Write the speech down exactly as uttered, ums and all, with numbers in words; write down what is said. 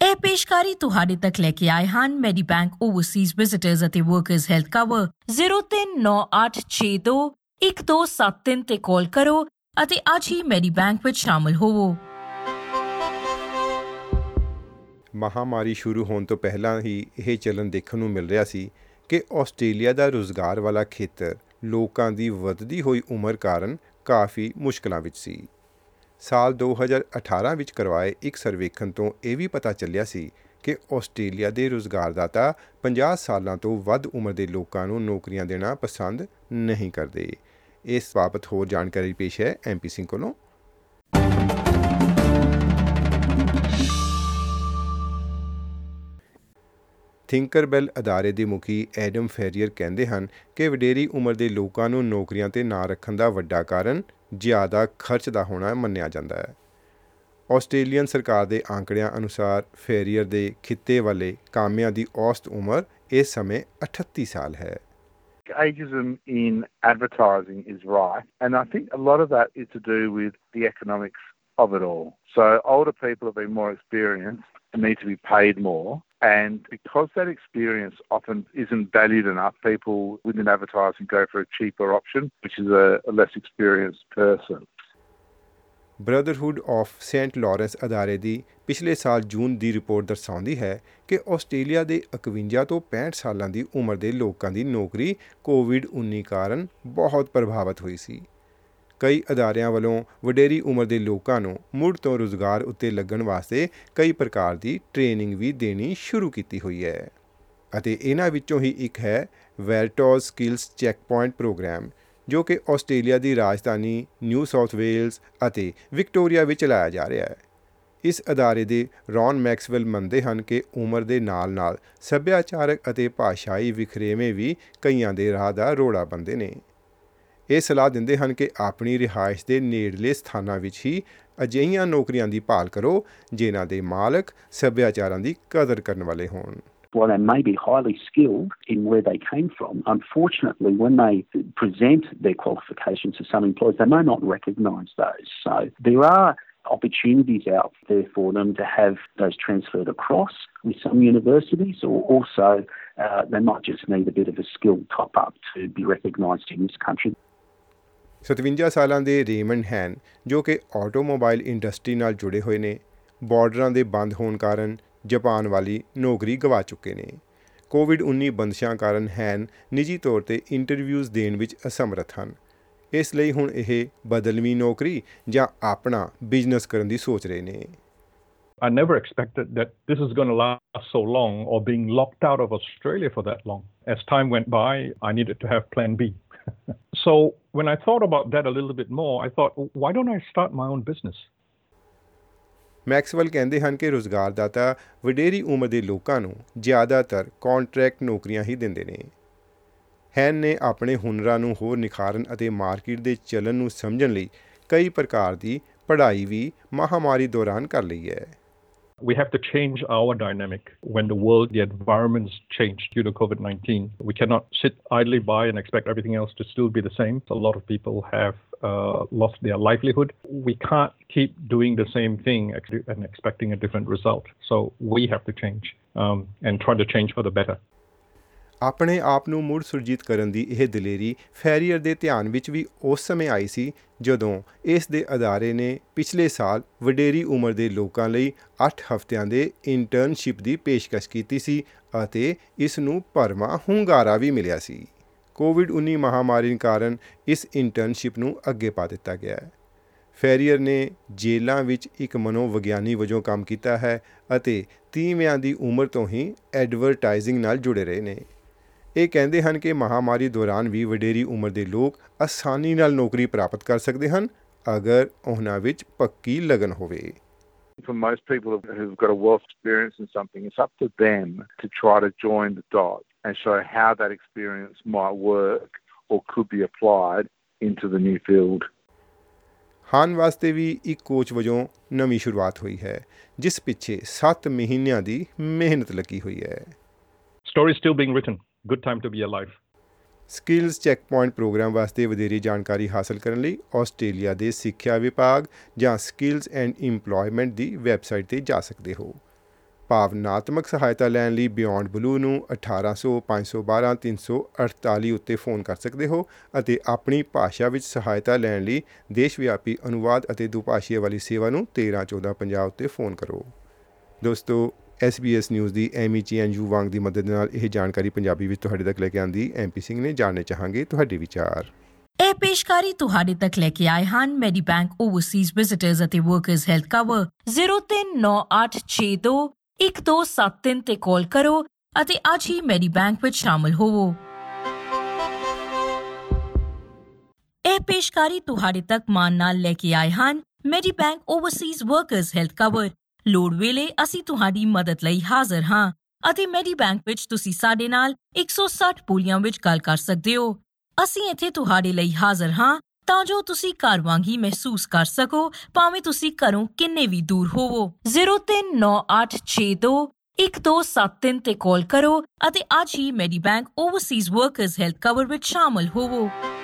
ਇਹ ਪੇਸ਼ਕਾਰੀ ਤੁਹਾਡੇ ਤੱਕ ਲੈ ਕੇ ਆਏ ਹਨ ਮੈਡੀਬੈਂਕ ਓਵਰਸੀਜ਼ ਵਿਜ਼ਿਟਰਸ ਅਤੇ ਵਰਕਰਸ ਹੈਲਥ ਕਵਰ। ਜ਼ੀਰੋ ਤਿੰਨ ਨੌਂ ਅੱਠ ਛੇ ਦੋ ਇੱਕ ਦੋ ਸੱਤ ਤਿੰਨ ਤੇ ਕਾਲ ਕਰੋ ਅਤੇ ਅੱਜ ਹੀ ਮੈਡੀਬੈਂਕ ਵਿੱਚ ਸ਼ਾਮਲ ਹੋਵੋ। ਮਹਾਂਮਾਰੀ ਸ਼ੁਰੂ ਹੋਣ ਤੋਂ ਪਹਿਲਾਂ ਹੀ ਇਹ ਚੱਲਣ ਦੇਖਣ ਨੂੰ ਮਿਲ ਰਿਹਾ ਸੀ ਕਿ ਆਸਟ੍ਰੇਲੀਆ ਦਾ ਰੁਜ਼ਗਾਰ ਵਾਲਾ ਖੇਤਰ ਲੋਕਾਂ ਦੀ ਵੱਧਦੀ ਹੋਈ ਉਮਰ ਕਾਰਨ ਕਾਫੀ ਮੁਸ਼ਕਲਾਂ ਵਿੱਚ ਸੀ। ਸਾਲ ਦੋ ਹਜ਼ਾਰ ਅਠਾਰਾਂ ਵਿੱਚ ਕਰਵਾਏ ਇੱਕ ਸਰਵੇਖਣ ਤੋਂ ਇਹ ਵੀ ਪਤਾ ਚੱਲਿਆ ਸੀ ਕਿ ਆਸਟ੍ਰੇਲੀਆ ਦੇ ਰੁਜ਼ਗਾਰਦਾਤਾ ਪੰਜਾਹ ਸਾਲਾਂ ਤੋਂ ਵੱਧ ਉਮਰ ਦੇ ਲੋਕਾਂ ਨੂੰ ਨੌਕਰੀਆਂ ਦੇਣਾ ਪਸੰਦ ਨਹੀਂ ਕਰਦੇ। ਇਸ ਬਾਬਤ ਹੋਰ ਜਾਣਕਾਰੀ ਪੇਸ਼ ਹੈ ਐਮ ਪੀ ਸਿੰਘ ਕੋਲੋਂ। ਥਿੰਕਰਬੈਲ ਅਦਾਰੇ ਦੇ ਮੁਖੀ ਐਡਮ ਫੈਰੀਅਰ ਕਹਿੰਦੇ ਹਨ ਕਿ ਵਡੇਰੀ ਉਮਰ ਦੇ ਲੋਕਾਂ ਨੂੰ ਨੌਕਰੀਆਂ 'ਤੇ ਨਾ ਰੱਖਣ ਦਾ ਵੱਡਾ ਕਾਰਨ ਜ਼ਿਆਦਾ ਖਰਚ ਦਾ ਹੋਣਾ ਮੰਨਿਆ ਜਾਂਦਾ ਹੈ। ਆਸਟ੍ਰੇਲੀਅਨ ਸਰਕਾਰ ਦੇ ਆંકੜਿਆਂ ਅਨੁਸਾਰ ਫੈਰੀਅਰ ਦੇ ਖਿੱਤੇ ਵਾਲੇ ਕਾਮਿਆਂ ਦੀ ਔਸਤ ਉਮਰ ਇਸ ਸਮੇਂ ਅਠੱਤੀ ਸਾਲ ਹੈ। Ageism in advertising is right, and I think a lot of that is to do with the economics of it all. So older people have been more experienced and need to be paid more, and because that experience often isn't valued enough, people within advertising go for a cheaper option, which is a, a less experienced person. Brotherhood of Saint Lawrence ਅਦਾਰੇ ਦੀ ਪਿਛਲੇ ਸਾਲ ਜੂਨ ਦੀ report ਦਰਸਾਉਂਦੀ ਹੈ ਕਿ Australia ਦੇ ਇਕਵੰਜਾ ਤੋਂ ਪੈਂਹਠ ਸਾਲਾਂ ਦੀ ਉਮਰ ਦੇ ਲੋਕਾਂ ਦੀ ਨੌਕਰੀ ਕੋਵਿਡ ਉੱਨੀ ਕਾਰਨ ਬਹੁਤ ਪ੍ਰਭਾਵਿਤ ਹੋਈ ਸੀ। ਕਈ ਅਦਾਰਿਆਂ ਵੱਲੋਂ ਵਡੇਰੀ ਉਮਰ ਦੇ ਲੋਕਾਂ ਨੂੰ ਮੁੜ ਤੋਂ ਰੁਜ਼ਗਾਰ ਉੱਤੇ ਲੱਗਣ ਵਾਸਤੇ ਕਈ ਪ੍ਰਕਾਰ ਦੀ ਟ੍ਰੇਨਿੰਗ ਵੀ ਦੇਣੀ ਸ਼ੁਰੂ ਕੀਤੀ ਹੋਈ ਹੈ ਅਤੇ ਇਹਨਾਂ ਵਿੱਚੋਂ ਹੀ ਇੱਕ ਹੈ ਵੈਰਟੋਜ਼ ਸਕਿੱਲਸ ਚੈੱਕ ਪੁਆਇੰਟ ਪ੍ਰੋਗਰਾਮ, ਜੋ ਕਿ ਆਸਟ੍ਰੇਲੀਆ ਦੀ ਰਾਜਧਾਨੀ ਨਿਊ ਸਾਊਥ ਵੇਲਜ਼ ਅਤੇ ਵਿਕਟੋਰੀਆ ਵਿੱਚ ਚਲਾਇਆ ਜਾ ਰਿਹਾ ਹੈ। ਇਸ ਅਦਾਰੇ ਦੇ ਰੌਨ ਮੈਕਸਵੈਲ ਮੰਨਦੇ ਹਨ ਕਿ ਉਮਰ ਦੇ ਨਾਲ ਨਾਲ ਸੱਭਿਆਚਾਰਕ ਅਤੇ ਭਾਸ਼ਾਈ ਵਿਖਰੇਵੇਂ ਵੀ ਕਈਆਂ ਦੇ ਰਾਹ ਦਾ ਰੋੜਾ ਬਣਦੇ ਨੇ। ਇਹ ਸਲਾਹ ਦਿੰਦੇ ਹਨ ਕਿ ਆਪਣੀ ਰਿਹਾਇਸ਼ ਦੇ ਨੇੜਲੇ ਸਥਾਨਾਂ ਵਿੱਚ ਹੀ ਅਜਿਹੀਆਂ ਨੌਕਰੀਆਂ ਦੀ ਭਾਲ ਕਰੋ ਜਿਨ੍ਹਾਂ ਦੇ ਮਾਲਕ ਸੱਭਿਆਚਾਰਾਂ ਦੀ ਕਦਰ ਕਰਨ ਵਾਲੇ ਹੋਣ। While they may be highly skilled in where they came from, unfortunately, when they present their qualifications to some employers, they may not recognise those. So there are opportunities out there for them to have those transferred across with some universities, or also uh, they might just need a bit of a skill top-up to be recognised in this country. ਸਤਵੰਜਾ ਸਾਲਾਂ ਦੇ Raymond ਹੈਨ, ਜੋ ਕਿ automobile industry ਨਾਲ ਜੁੜੇ ਹੋਏ ਨੇ, ਬਾਰਡਰਾਂ ਦੇ ਬੰਦ ਹੋਣ ਕਾਰਨ ਜਾਪਾਨ ਵਾਲੀ ਨੌਕਰੀ ਗਵਾ ਚੁੱਕੇ ਨੇ। ਕੋਵਿਡ ਉੱਨੀ ਬੰਦਸ਼ਾਂ ਕਾਰਨ ਹੈਨ ਨਿੱਜੀ ਤੌਰ 'ਤੇ ਇੰਟਰਵਿਊਜ਼ ਦੇਣ ਵਿੱਚ ਅਸਮਰੱਥ ਹਨ। ਇਸ ਲਈ ਹੁਣ ਇਹ ਬਦਲਵੀਂ ਨੌਕਰੀ ਜਾਂ ਆਪਣਾ ਬਿਜ਼ਨਸ ਕਰਨ ਦੀ ਸੋਚ ਰਹੇ ਨੇ। I never expected that this is going to last so long or being locked out of Australia for that long. As time went by, I needed to have plan B. So when I thought about that a little bit more, I thought, why don't I start my own business? Maxwell ਕਹਿੰਦੇ ਹਨ ਕਿ ਰੁਜ਼ਗਾਰਦਾਤਾ ਵਡੇਰੀ ਉਮਰ ਦੇ ਲੋਕਾਂ ਨੂੰ ਜ਼ਿਆਦਾਤਰ contract ਨੌਕਰੀਆਂ ਹੀ ਦਿੰਦੇ ਨੇ। ਹੈਨ ਨੇ ਆਪਣੇ ਹੁਨਰਾਂ ਨੂੰ ਹੋਰ ਨਿਖਾਰਨ ਅਤੇ ਮਾਰਕੀਟ ਦੇ ਚੱਲਣ ਨੂੰ ਸਮਝਣ ਲਈ ਕਈ ਪ੍ਰਕਾਰ ਦੀ ਪੜ੍ਹਾਈ ਵੀ ਮਹਾਂਮਾਰੀ ਦੌਰਾਨ ਕਰ ਲਈ ਹੈ। We have to change our dynamic when the world, the environment's changed due to COVID nineteen. We cannot sit idly by and expect everything else to still be the same. A lot of people have uh, lost their livelihood. We can't keep doing the same thing and expecting a different result. So we have to change um, and try to change for the better. ਆਪਣੇ ਆਪ ਨੂੰ ਮੁੜ ਸੁਰਜੀਤ ਕਰਨ ਦੀ ਇਹ ਦਲੇਰੀ ਫੈਰੀਅਰ ਦੇ ਧਿਆਨ ਵਿੱਚ ਵੀ ਉਸ ਸਮੇਂ ਆਈ ਸੀ ਜਦੋਂ ਇਸ ਦੇ ਅਦਾਰੇ ਨੇ ਪਿਛਲੇ ਸਾਲ ਵਡੇਰੀ ਉਮਰ ਦੇ ਲੋਕਾਂ ਲਈ ਅੱਠ ਹਫ਼ਤਿਆਂ ਦੇ ਇੰਟਰਨਸ਼ਿਪ ਦੀ ਪੇਸ਼ਕਸ਼ ਕੀਤੀ ਸੀ ਅਤੇ ਇਸ ਨੂੰ ਭਰਵਾਂ ਹੁੰਗਾਰਾ ਵੀ ਮਿਲਿਆ ਸੀ। ਕੋਵਿਡ ਉੱਨੀ ਮਹਾਂਮਾਰੀ ਕਾਰਨ ਇਸ ਇੰਟਰਨਸ਼ਿਪ ਨੂੰ ਅੱਗੇ ਪਾ ਦਿੱਤਾ ਗਿਆ ਹੈ। ਫੈਰੀਅਰ ਨੇ ਜੇਲ੍ਹਾਂ ਵਿੱਚ ਇੱਕ ਮਨੋਵਿਗਿਆਨੀ ਵਜੋਂ ਕੰਮ ਕੀਤਾ ਹੈ ਅਤੇ ਤੀਵਿਆਂ ਦੀ ਉਮਰ ਤੋਂ ਹੀ ਐਡਵਰਟਾਈਜ਼ਿੰਗ ਨਾਲ ਜੁੜੇ ਰਹੇ ਨੇ। ਇਹ ਕਹਿੰਦੇ ਹਨ ਕਿ ਮਹਾਂਮਾਰੀ ਦੌਰਾਨ ਵੀ ਵਡੇਰੀ ਉਮਰ ਦੇ ਲੋਕ ਆਸਾਨੀ ਨਾਲ ਨੌਕਰੀ ਪ੍ਰਾਪਤ ਕਰ ਸਕਦੇ ਹਨ ਅਗਰ ਉਹਨਾਂ ਵਿੱਚ ਪੱਕੀ ਲਗਨ ਹੋਵੇ। For most people who've got a wealth experience in something, it's up to them to try to join the dots and show how that experience might work or could be applied into the new field. ਹਾਨ ਵਾਸਤੇ ਵੀ ਇੱਕ coach ਵਜੋਂ ਨਵੀਂ ਸ਼ੁਰੂਆਤ ਹੋਈ ਹੈ ਜਿਸ ਪਿੱਛੇ ਸੱਤ ਮਹੀਨਿਆਂ ਦੀ ਮਿਹਨਤ ਲੱਗੀ ਹੋਈ ਹੈ। Story still being written. Good time to be alive. Skills check point program ਵਾਸਤੇ ਵਧੇਰੀ ਜਾਣਕਾਰੀ ਹਾਸਲ ਕਰਨ ਲਈ ਆਸਟ੍ਰੇਲੀਆ ਦੇ ਸਿੱਖਿਆ ਵਿਭਾਗ ਜਾਂ ਸਕਿੱਲਸ ਐਂਡ ਇੰਪਲੋਇਮੈਂਟ ਦੀ ਵੈਬਸਾਈਟ 'ਤੇ ਜਾ ਸਕਦੇ ਹੋ। ਭਾਵਨਾਤਮਕ ਸਹਾਇਤਾ ਲੈਣ ਲਈ ਬਿਯੋਂਡ ਬਲੂ ਨੂੰ ਅਠਾਰਾਂ ਸੌ ਪੰਜ ਸੌ ਬਾਰਾਂ ਤਿੰਨ ਸੌ ਅਠਤਾਲੀ ਉੱਤੇ ਫੋਨ ਕਰ ਸਕਦੇ ਹੋ ਅਤੇ ਆਪਣੀ ਭਾਸ਼ਾ ਵਿੱਚ ਸਹਾਇਤਾ ਲੈਣ ਲਈ ਦੇਸ਼ ਵਿਆਪੀ ਅਨੁਵਾਦ ਅਤੇ ਦੁਭਾਸ਼ੀਆ ਵਾਲੀ ਸੇਵਾ ਨੂੰ ਤੇਰਾਂ ਚੌਦਾਂ ਪੰਜਾਹ ਉੱਤੇ ਫੋਨ ਕਰੋ। ਦੋਸਤੋ, ਐਸ ਬੀ ਐਸ ਨਿਊਜ਼ ਦੀ ਐਮੀ ਚੀਨ ਯੂ ਵਾਂਗ ਦੀ ਮਦਦ ਨਾਲ ਇਹ ਜਾਣਕਾਰੀ ਪੰਜਾਬੀ ਵਿੱਚ ਤੁਹਾਡੇ ਤੱਕ ਲੈ ਕੇ ਆਂਦੀ ਐਮ ਪੀ ਸਿੰਘ ਨੇ। ਜਾਣਨੇ ਚਾਹਾਂਗੇ ਤੁਹਾਡੇ ਵਿਚਾਰ। ਇਹ ਪੇਸ਼ਕਾਰੀ ਤੁਹਾਡੇ ਤੱਕ ਲੈ ਕੇ ਆਏ ਹਨ ਮੈਡੀ ਬੈਂਕ ਓਵਰਸੀਜ਼ ਵਿਜ਼ਿਟਰਸ ਅਤੇ ਵਰਕਰਸ ਹੈਲਥ ਕਵਰ। ਜ਼ੀਰੋ ਤਿੰਨ ਨੌ ਅੱਠ ਛੇ ਦੋ ਇੱਕ ਦੋ ਸੱਤ ਤਿੰਨ ਤੇ ਕਾਲ ਕਰੋ ਅਤੇ ਅੱਜ ਹੀ ਮੈਡੀ ਬੈਂਕ ਵਿੱਚ ਸ਼ਾਮਲ ਹੋਵੋ। ਇਹ ਪੇਸ਼ਕਾਰੀ ਤੁਹਾਡੇ ਤੱਕ ਮਾਣ ਨਾਲ ਲੈ ਕੇ ਆਏ ਹਨ Medibank overseas workers health cover. ਲੋੜ ਵੇਲੇ ਅਸੀਂ ਤੁਹਾਡੀ ਮਦਦ ਲਈ ਹਾਜ਼ਰ ਹਾਂ ਅਤੇ ਮੈਡੀ ਬੈਂਕ ਵਿੱਚ ਤੁਸੀਂ ਸਾਡੇ ਨਾਲ ਇੱਕ ਸੌ ਸੱਠ ਬੋਲੀਆਂ ਵਿੱਚ ਗੱਲ ਕਰ ਸਕਦੇ ਹੋ। ਅਸੀਂ ਇੱਥੇ ਤੁਹਾਡੇ ਲਈ ਹਾਜ਼ਰ ਹਾਂ ਤਾਂ ਜੋ ਤੁਸੀਂ ਘਰ ਵਾਂਗ ਹੀ ਮਹਿਸੂਸ ਕਰ ਸਕੋ, ਭਾਵੇਂ ਤੁਸੀਂ ਘਰੋਂ ਕਿੰਨੇ ਵੀ ਦੂਰ ਹੋਵੋ। ਜ਼ੀਰੋ ਤਿੰਨ ਨੌ ਅੱਠ ਛੇ ਦੋ ਇੱਕ ਦੋ ਸੱਤ ਤਿੰਨ ਤੇ ਕਾਲ ਕਰੋ ਅਤੇ ਅੱਜ ਹੀ Medibank overseas workers health cover ਵਿੱਚ ਸ਼ਾਮਲ ਹੋਵੋ।